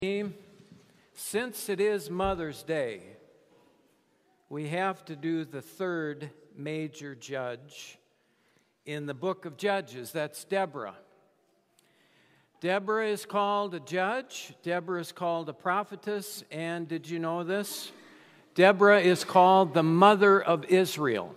Since it is Mother's Day, we have to do the third major judge in the book of Judges. That's Deborah. Deborah is called a judge. Deborah is called a prophetess. And did you know this? Deborah is called the mother of Israel.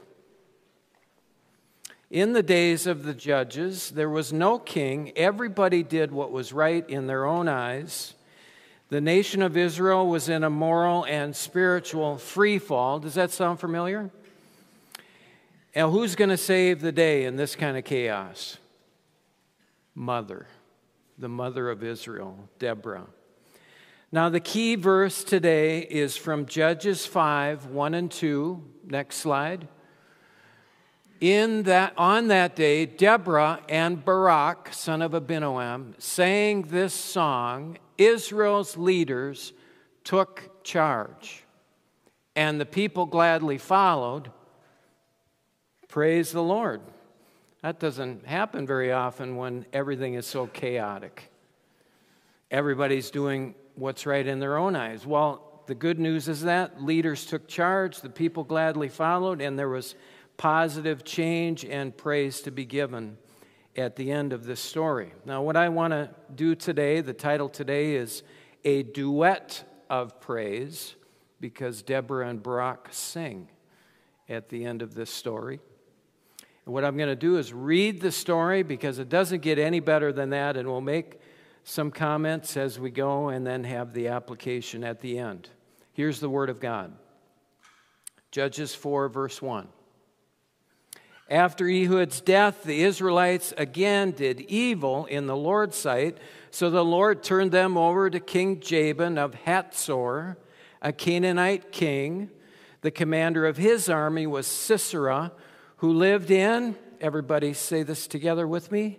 In the days of the judges, there was no king. Everybody did what was right in their own eyes. The nation of Israel was in a moral and spiritual free fall. Does that sound familiar? And who's going to save the day in this kind of chaos? Mother, the mother of Israel, Deborah. Now, the key verse today is from Judges 5, 1 and 2. Next slide. On that day, Deborah and Barak, son of Abinoam, sang this song. Israel's leaders took charge, and the people gladly followed. Praise the Lord. That doesn't happen very often when everything is so chaotic. Everybody's doing what's right in their own eyes. Well, the good news is that leaders took charge, the people gladly followed, and there was positive change and praise to be given at the end of this story. Now, what I want to do today, the title today is A Duet of Praise, because Deborah and Barak sing at the end of this story. And what I'm going to do is read the story, because it doesn't get any better than that, and we'll make some comments as we go and then have the application at the end. Here's the Word of God. Judges 4, verse 1. After Ehud's death, the Israelites again did evil in the Lord's sight, so the Lord turned them over to King Jabin of Hatzor, a Canaanite king. The commander of his army was Sisera, who lived in, everybody say this together with me,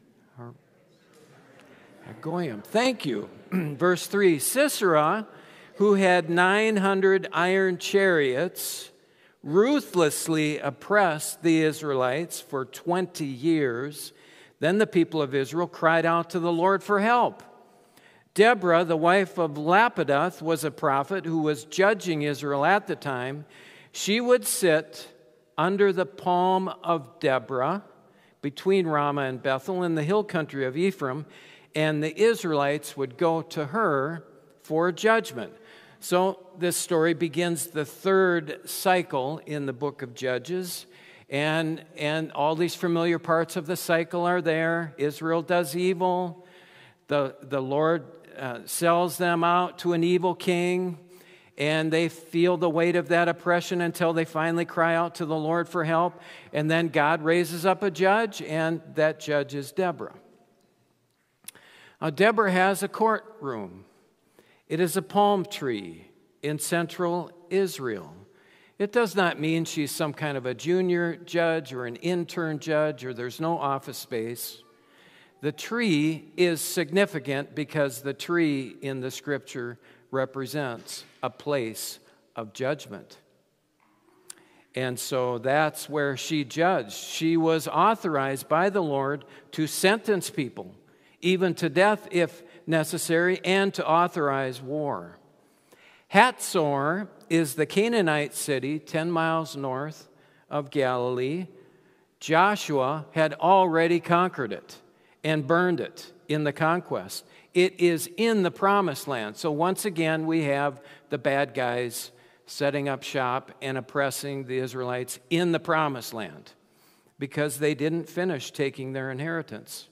Goyim. Thank you. Verse 3, Sisera, who had 900 iron chariots, ruthlessly oppressed the Israelites for 20 years. Then the people of Israel cried out to the Lord for help. Deborah, the wife of Lapidoth, was a prophet who was judging Israel at the time. She would sit under the palm of Deborah between Ramah and Bethel in the hill country of Ephraim, and the Israelites would go to her for judgment. So this story begins the third cycle in the book of Judges, and all these familiar parts of the cycle are there. Israel does evil. The Lord sells them out to an evil king, and they feel the weight of that oppression until they finally cry out to the Lord for help. And then God raises up a judge, and that judge is Deborah. Now, Deborah has a courtroom. It is a palm tree in central Israel. It does not mean she's some kind of a junior judge or an intern judge, or there's no office space. The tree is significant because the tree in the scripture represents a place of judgment. And so that's where she judged. She was authorized by the Lord to sentence people, even to death if necessary, and to authorize war. Hatzor is the Canaanite city 10 miles north of Galilee. Joshua had already conquered it and burned it in the conquest. It is in the promised land. So once again, we have the bad guys setting up shop and oppressing the Israelites in the promised land because they didn't finish taking their inheritance.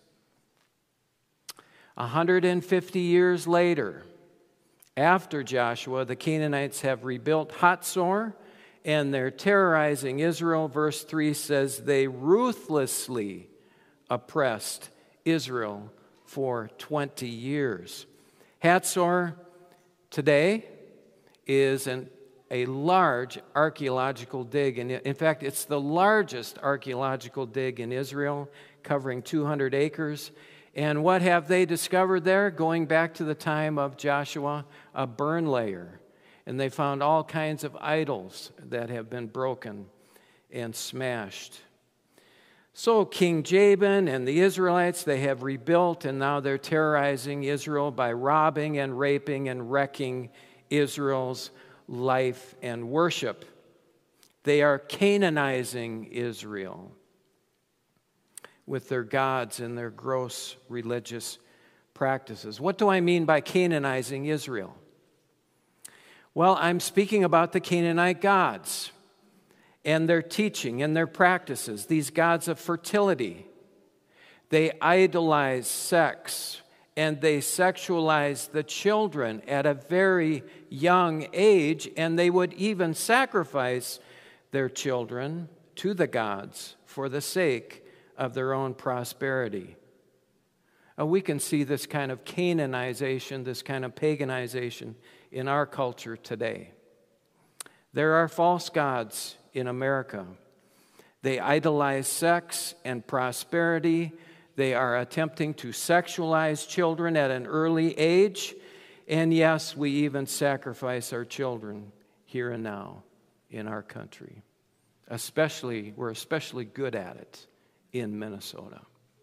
150 years later, after Joshua, the Canaanites have rebuilt Hatzor, and they're terrorizing Israel. Verse 3 says they ruthlessly oppressed Israel for 20 years. Hatzor today is a large archaeological dig. And in fact, it's the largest archaeological dig in Israel, covering 200 acres. And what have they discovered there? Going back to the time of Joshua, a burn layer. And they found all kinds of idols that have been broken and smashed. So King Jabin and the Israelites, they have rebuilt, and now they're terrorizing Israel by robbing and raping and wrecking Israel's life and worship. They are Canaanizing Israel with their gods and their gross religious practices. What do I mean by Canaanizing Israel? Well, I'm speaking about the Canaanite gods and their teaching and their practices, these gods of fertility. They idolize sex and they sexualize the children at a very young age, and they would even sacrifice their children to the gods for the sake of their own prosperity. We can see this kind of Canaanization, this kind of paganization in our culture today. There are false gods in America. They idolize sex and prosperity. They are attempting to sexualize children at an early age. And yes, we even sacrifice our children here and now in our country. We're especially good at it in Minnesota.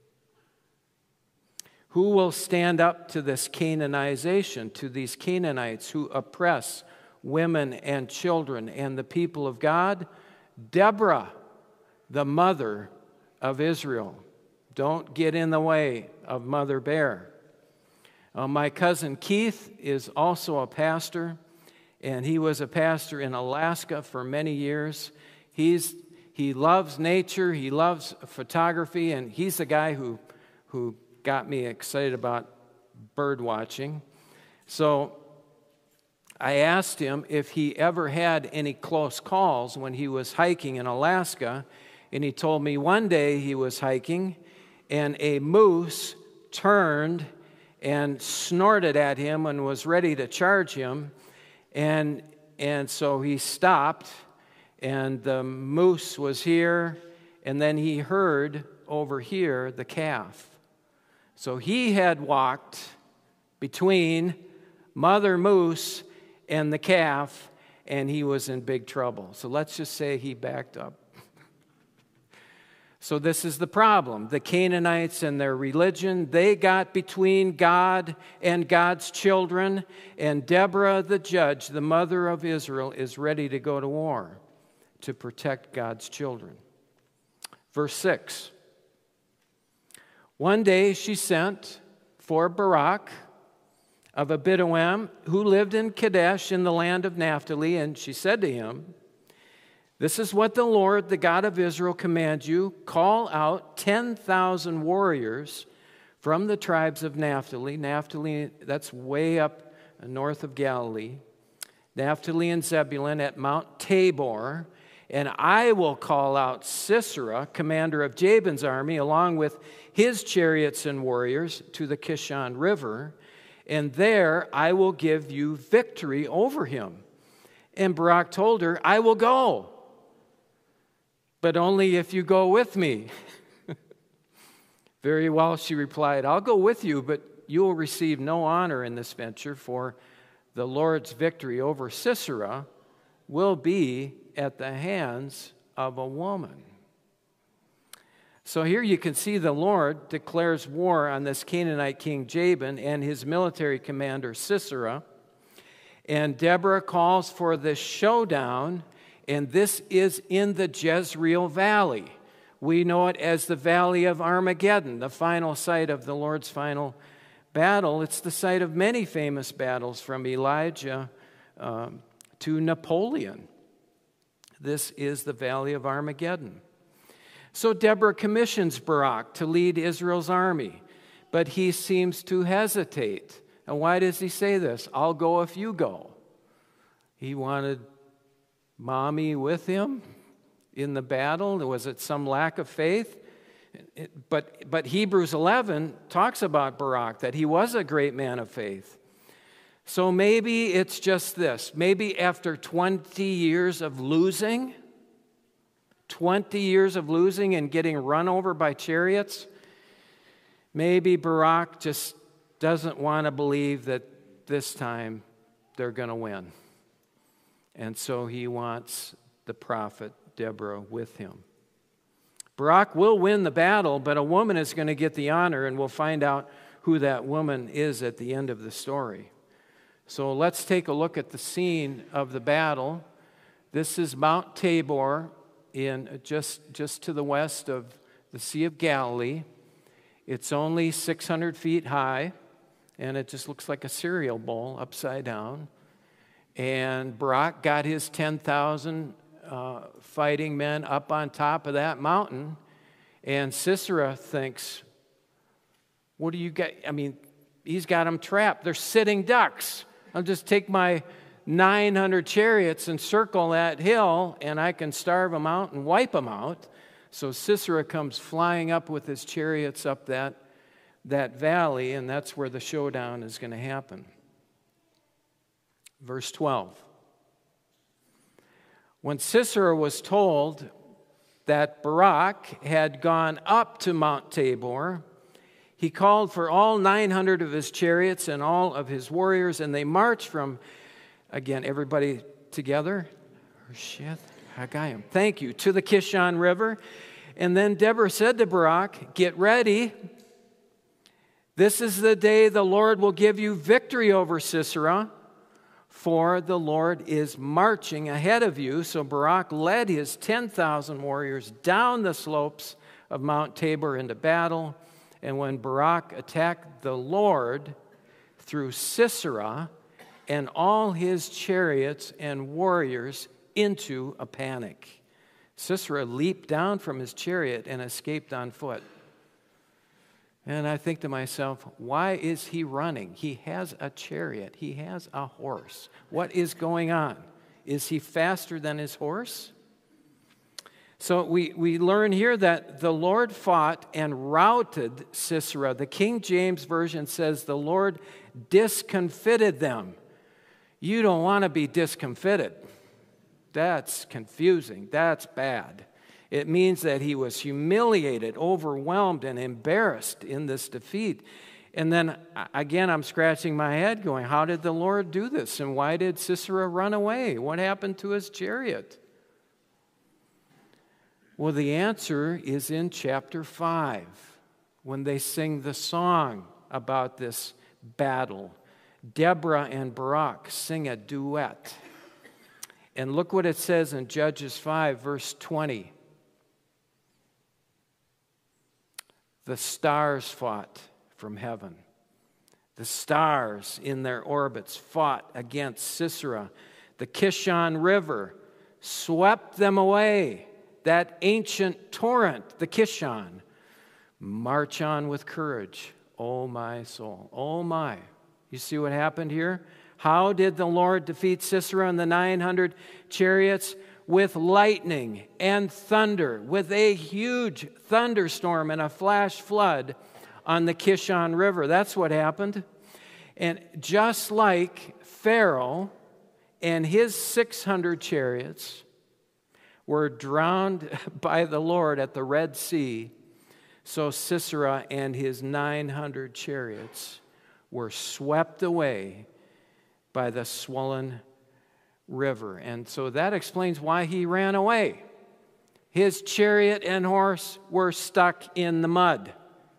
Who will stand up to this Canaanization, to these Canaanites who oppress women and children and the people of God? Deborah, the mother of Israel. Don't get in the way of Mother Bear. My cousin Keith is also a pastor, and he was a pastor in Alaska for many years. He loves nature, he loves photography, and he's the guy who got me excited about bird watching. So I asked him if he ever had any close calls when he was hiking in Alaska, and he told me one day he was hiking and a moose turned and snorted at him and was ready to charge him, and so he stopped, and the moose was here, and then he heard over here the calf. So he had walked between Mother Moose and the calf, and he was in big trouble. So let's just say he backed up. So this is the problem. The Canaanites and their religion, they got between God and God's children, and Deborah the judge, the mother of Israel, is ready to go to war to protect God's children. Verse 6. One day she sent for Barak of Abidoam, who lived in Kadesh in the land of Naphtali, and she said to him, "This is what the Lord, the God of Israel, commands you. Call out 10,000 warriors from the tribes of Naphtali." Naphtali, that's way up north of Galilee. Naphtali and Zebulun at Mount Tabor. "And I will call out Sisera, commander of Jabin's army, along with his chariots and warriors, to the Kishon River. And there I will give you victory over him." And Barak told her, "I will go, but only if you go with me." "Very well," she replied, "I'll go with you, but you will receive no honor in this venture, for the Lord's victory over Sisera will be at the hands of a woman." So here you can see the Lord declares war on this Canaanite king Jabin and his military commander Sisera. And Deborah calls for this showdown, and this is in the Jezreel Valley. We know it as the Valley of Armageddon, the final site of the Lord's final battle. It's the site of many famous battles, from Elijah to Napoleon. This is the Valley of Armageddon. So Deborah commissions Barak to lead Israel's army, but he seems to hesitate. And why does he say this? "I'll go if you go." He wanted mommy with him in the battle. Was it some lack of faith? But Hebrews 11 talks about Barak, that he was a great man of faith. So maybe it's just this. Maybe after 20 years of losing, 20 years of losing and getting run over by chariots, maybe Barak just doesn't want to believe that this time they're going to win. And so he wants the prophet Deborah with him. Barak will win the battle, but a woman is going to get the honor, and we'll find out who that woman is at the end of the story. So let's take a look at the scene of the battle. This is Mount Tabor, in just to the west of the Sea of Galilee. It's only 600 feet high, and it just looks like a cereal bowl upside down. And Barak got his 10,000 fighting men up on top of that mountain, and Sisera thinks, what do you got? I mean, he's got them trapped. They're sitting ducks. I'll just take my 900 chariots and circle that hill, and I can starve them out and wipe them out. So Sisera comes flying up with his chariots up that valley, and that's where the showdown is going to happen. Verse 12. When Sisera was told that Barak had gone up to Mount Tabor, he called for all 900 of his chariots and all of his warriors, and they marched from, again, everybody together, thank you, to the Kishon River. And then Deborah said to Barak, get ready. This is the day the Lord will give you victory over Sisera, for the Lord is marching ahead of you. So Barak led his 10,000 warriors down the slopes of Mount Tabor into battle. And when Barak attacked the Lord, threw Sisera and all his chariots and warriors into a panic. Sisera leaped down from his chariot and escaped on foot. And I think to myself, why is he running? He has a chariot. He has a horse. What is going on? Is he faster than his horse? So we learn here that the Lord fought and routed Sisera. The King James Version says the Lord discomfited them. You don't want to be discomfited. That's confusing. That's bad. It means that he was humiliated, overwhelmed, and embarrassed in this defeat. And then, again, I'm scratching my head going, how did the Lord do this? And why did Sisera run away? What happened to his chariot? Well, the answer is in chapter 5, when they sing the song about this battle. Deborah and Barak sing a duet. And look what it says in Judges 5, verse 20. The stars fought from heaven. The stars in their orbits fought against Sisera. The Kishon River swept them away. That ancient torrent, the Kishon. March on with courage, O my soul. Oh my. You see what happened here? How did the Lord defeat Sisera and the 900 chariots? With lightning and thunder, with a huge thunderstorm and a flash flood on the Kishon River. That's what happened. And just like Pharaoh and his 600 chariots were drowned by the Lord at the Red Sea, so Sisera and his 900 chariots were swept away by the swollen river. And so that explains why he ran away. His chariot and horse were stuck in the mud.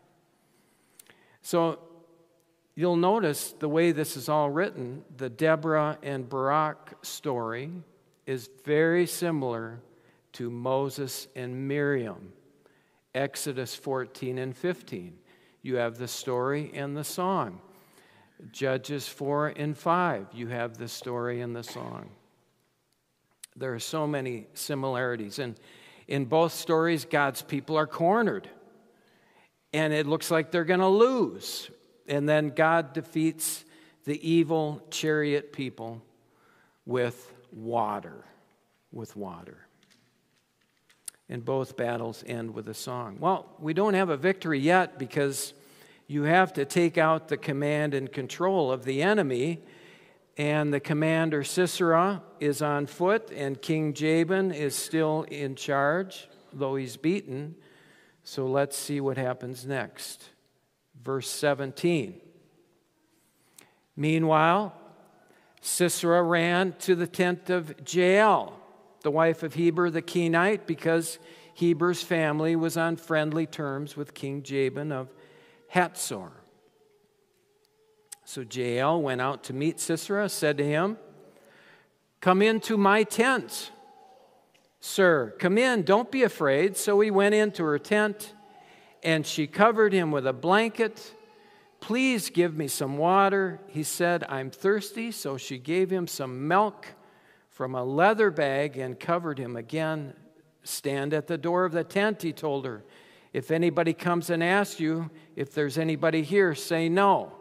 So you'll notice the way this is all written, the Deborah and Barak story is very similar to Moses and Miriam, Exodus 14 and 15. You have the story and the song. Judges 4 and 5, you have the story and the song. There are so many similarities. And in both stories, God's people are cornered. And it looks like they're going to lose. And then God defeats the evil chariot people with water. With water. And both battles end with a song. Well, we don't have a victory yet because you have to take out the command and control of the enemy. And the commander Sisera is on foot, and King Jabin is still in charge, though he's beaten. So let's see what happens next. Verse 17. Meanwhile, Sisera ran to the tent of Jael, the wife of Heber the Kenite, because Heber's family was on friendly terms with King Jabin of Hatzor. So Jael went out to meet Sisera, said to him, "Come into my tent, sir. Come in, don't be afraid." So he went into her tent, and she covered him with a blanket. "Please give me some water." He said, "I'm thirsty." So she gave him some milk from a leather bag and covered him again. "Stand at the door of the tent," he told her. "If anybody comes and asks you if there's anybody here, say no."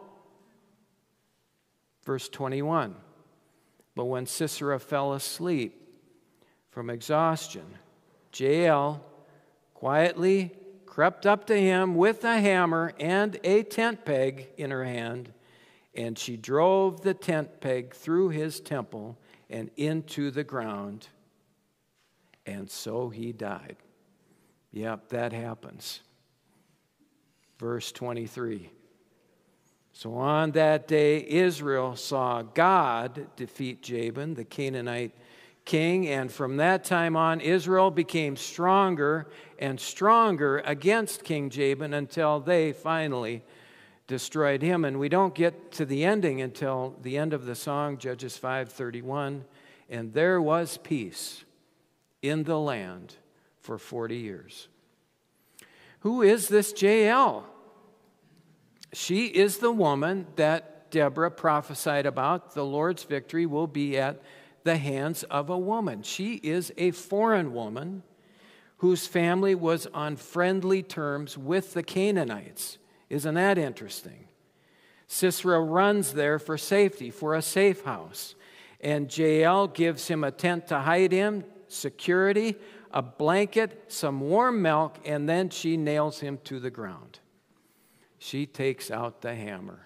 Verse 21. But when Sisera fell asleep from exhaustion, Jael quietly crept up to him with a hammer and a tent peg in her hand, and she drove the tent peg through his temple and into the ground, and so he died. Yep, that happens. Verse 23. So on that day, Israel saw God defeat Jabin, the Canaanite king, and from that time on, Israel became stronger and stronger against King Jabin until they finally destroyed him. And we don't get to the ending until the end of the song, Judges 5:31. And there was peace in the land for 40 years. Who is this Jael? She is the woman that Deborah prophesied about. The Lord's victory will be at the hands of a woman. She is a foreign woman whose family was on friendly terms with the Canaanites. Isn't that interesting? Sisera runs there for safety, for a safe house. And Jael gives him a tent to hide in, security, a blanket, some warm milk, and then she nails him to the ground. She takes out the hammer.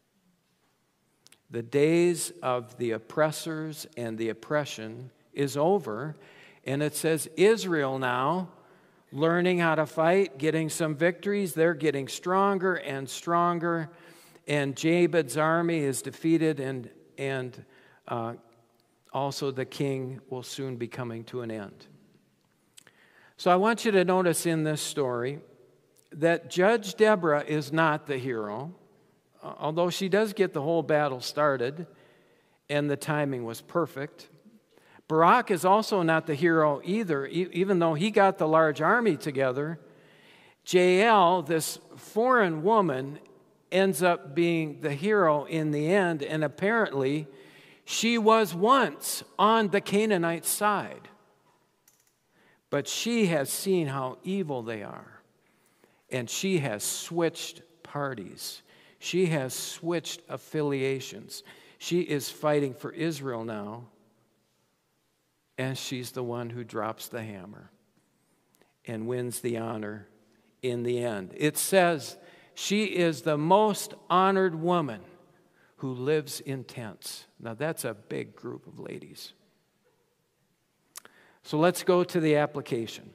The days of the oppressors and the oppression is over, and it says Israel now, learning how to fight, getting some victories. They're getting stronger and stronger, and Jabin's army is defeated, and also the king will soon be coming to an end. So I want you to notice in this story that Judge Deborah is not the hero, although she does get the whole battle started, and the timing was perfect. Barak is also not the hero either, even though he got the large army together. Jael, this foreign woman, ends up being the hero in the end, and apparently she was once on the Canaanite side. But she has seen how evil they are, and she has switched parties. She has switched affiliations. She is fighting for Israel now, and she's the one who drops the hammer and wins the honor in the end. It says she is the most honored woman who lives in tents. Now that's a big group of ladies. So let's go to the application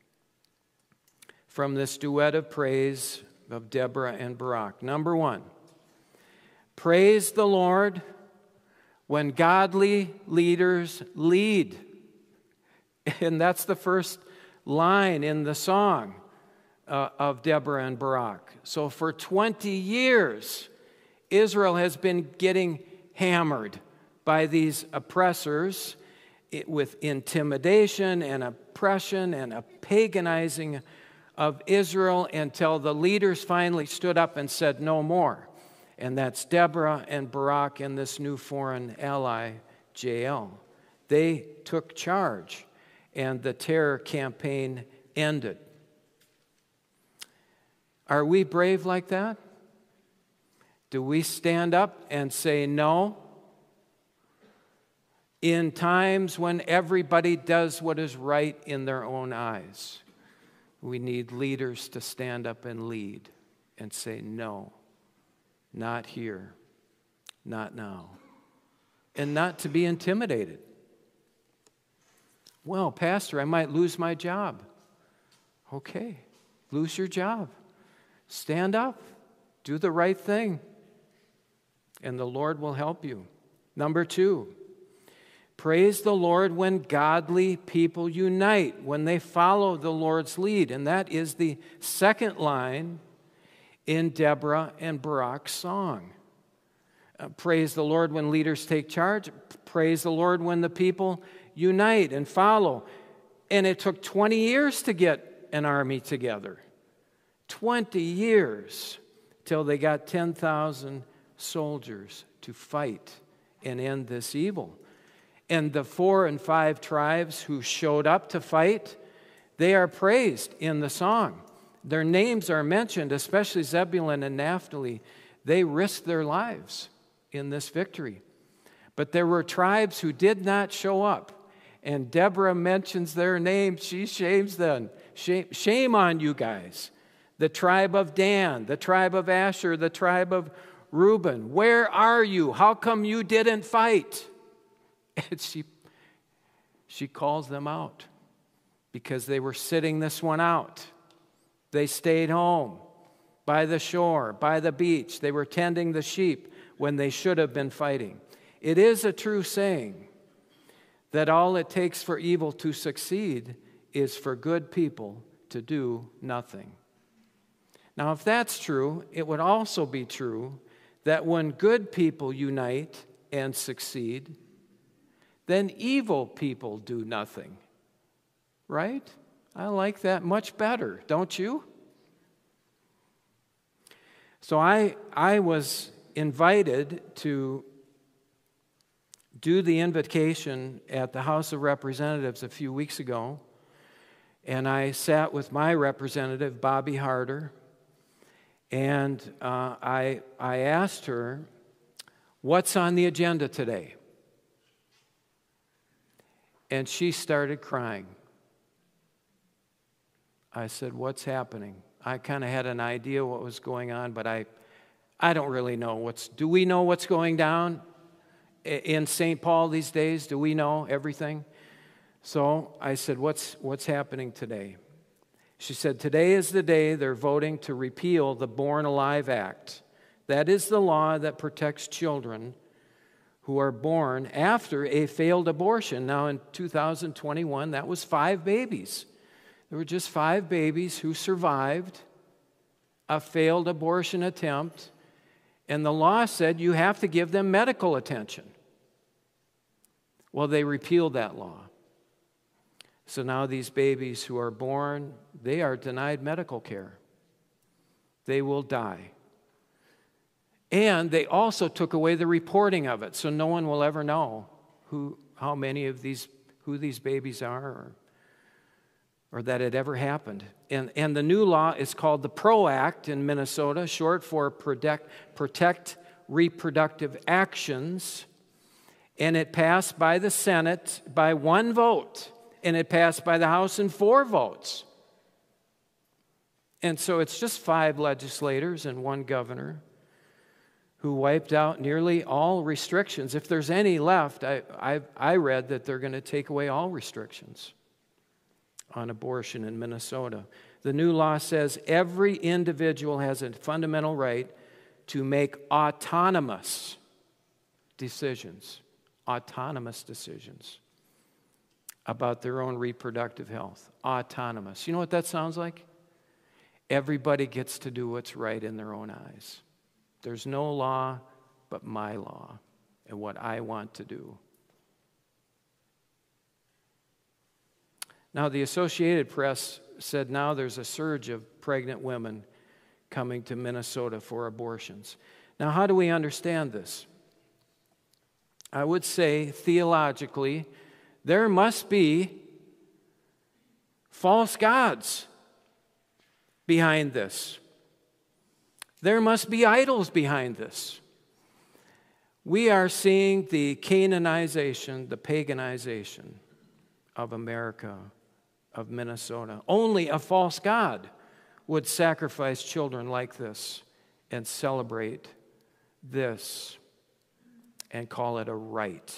from this duet of praise of Deborah and Barak. Number one, praise the Lord when godly leaders lead. And that's the first line in the song of Deborah and Barak. So for 20 years, Israel has been getting hammered by these oppressors with intimidation and oppression and a paganizing of Israel until the leaders finally stood up and said no more. And that's Deborah and Barak and this new foreign ally, Jael. They took charge, and the terror campaign ended. Are we brave like that? Do we stand up and say no? In times when everybody does what is right in their own eyes, we need leaders to stand up and lead and say no, not here, not now, and not to be intimidated. Well, Pastor, I might lose my job. Okay, lose your job. Stand up, do the right thing, and the Lord will help you. Number two, Praise the Lord when godly people unite, when they follow the Lord's lead. And that is the second line in Deborah and Barak's song. Praise the Lord when leaders take charge. Praise the Lord when the people unite and follow. And it took 20 years to get an army together. 20 years till they got 10,000 soldiers to fight and end this evil. And the 4 and 5 tribes who showed up to fight, they are praised in the song. Their names are mentioned, especially Zebulun and Naphtali. They risked their lives in this victory. But there were tribes who did not show up. And Deborah mentions their names. She shames them. Shame on you guys. The tribe of Dan, the tribe of Asher, the tribe of Reuben. Where are you? How come you didn't fight? And she calls them out because they were sitting this one out. They stayed home by the shore, by the beach. They were tending the sheep when they should have been fighting. It is a true saying that all it takes for evil to succeed is for good people to do nothing. Now, if that's true, it would also be true that when good people unite and succeed, then evil people do nothing. Right? I like that much better, don't you? So I was invited to do the invocation at the House of Representatives a few weeks ago, and I sat with my representative, Bobby Harder, and I asked her, "What's on the agenda today?" And she started crying. I said, "What's happening?" I kind of had an idea what was going on, but I don't really know. Do we know what's going down in St. Paul these days? Do we know everything? So I said, what's happening today? She said, today is the day they're voting to repeal the Born Alive Act. That is the law that protects children who are born after a failed abortion. Now in 2021, that was 5 babies. There were just 5 babies who survived a failed abortion attempt, and the law said you have to give them medical attention. Well, they repealed that law. So now these babies who are born, they are denied medical care. They will die. And they also took away the reporting of it, so no one will ever know who these babies are or that it ever happened. And the new law is called the PRO Act in Minnesota, short for Protect Reproductive Actions. And it passed by the Senate by 1 vote. And it passed by the House in 4 votes. And so it's just 5 legislators and 1 governor who wiped out nearly all restrictions. If there's any left, I read that they're going to take away all restrictions on abortion in Minnesota. The new law says every individual has a fundamental right to make autonomous decisions about their own reproductive health. Autonomous. You know what that sounds like? Everybody gets to do what's right in their own eyes. There's no law but my law and what I want to do. Now, the Associated Press said now there's a surge of pregnant women coming to Minnesota for abortions. Now, how do we understand this? I would say, theologically, there must be false gods behind this. There must be idols behind this. We are seeing the Canaanization, the paganization of America, of Minnesota. Only a false god would sacrifice children like this and celebrate this and call it a rite.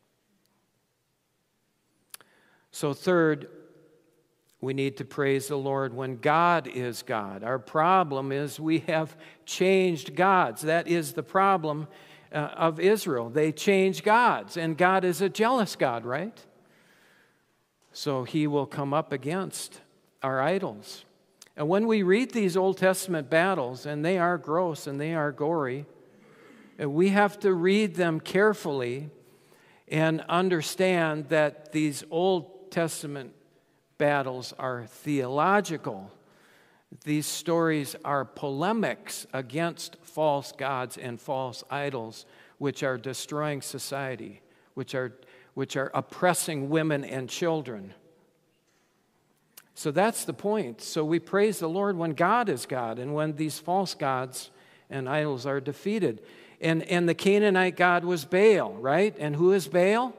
So third, we need to praise the Lord when God is God. Our problem is we have changed gods. That is the problem. of Israel. They change gods, and God is a jealous God, right? So he will come up against our idols. And when we read these Old Testament battles, and they are gross and they are gory, we have to read them carefully and understand that these Old Testament battles are theological. These stories are polemics against false gods and false idols, which are destroying society, which are oppressing women and children. So that's the point. So we praise the Lord when God is God and when these false gods and idols are defeated. And the Canaanite god was Baal, right? And who is Baal?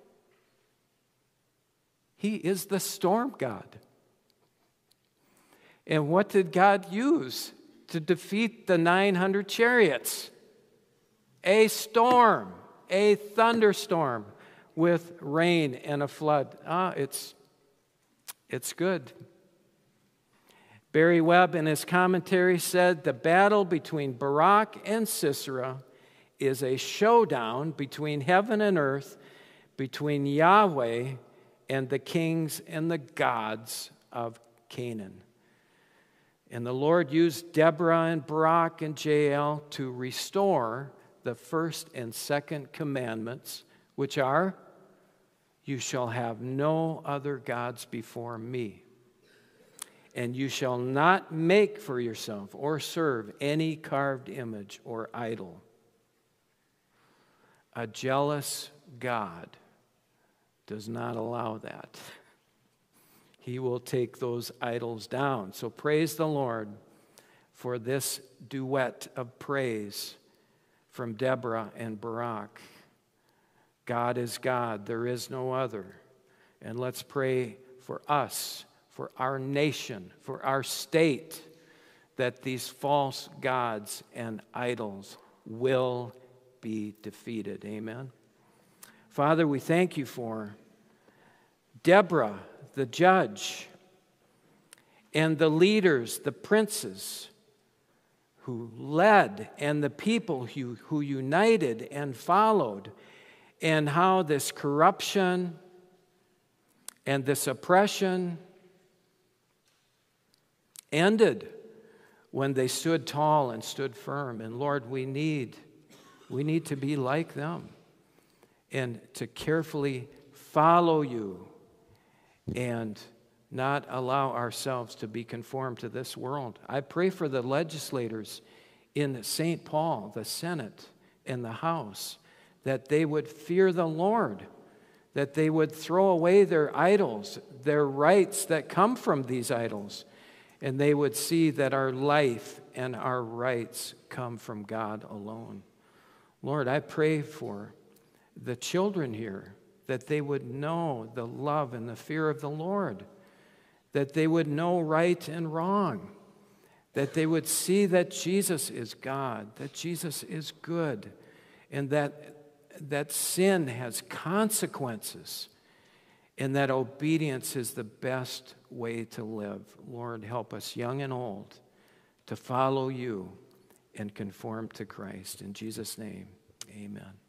He is the storm god. And what did God use to defeat the 900 chariots? A storm, a thunderstorm with rain and a flood. It's good. Barry Webb in his commentary said, the battle between Barak and Sisera is a showdown between heaven and earth, between Yahweh and the kings and the gods of Canaan. And the Lord used Deborah and Barak and Jael to restore the first and second commandments, which are, you shall have no other gods before me. And you shall not make for yourself or serve any carved image or idol. A jealous God does not allow that. He will take those idols down. So praise the Lord for this duet of praise from Deborah and Barak. God is God, there is no other. And let's pray for us, for our nation, for our state, that these false gods and idols will be defeated. Amen. Father, we thank you for Deborah, the judge, and the leaders, the princes who led, and the people who united and followed, and how this corruption and this oppression ended when they stood tall and stood firm. And Lord, we need to be like them and to carefully follow you and not allow ourselves to be conformed to this world. I pray for the legislators in St. Paul, the Senate, and the House, that they would fear the Lord, that they would throw away their idols, their rights that come from these idols, and they would see that our life and our rights come from God alone. Lord, I pray for the children here, that they would know the love and the fear of the Lord, that they would know right and wrong, that they would see that Jesus is God, that Jesus is good, and that sin has consequences, and that obedience is the best way to live. Lord, help us, young and old, to follow you and conform to Christ. In Jesus' name, amen.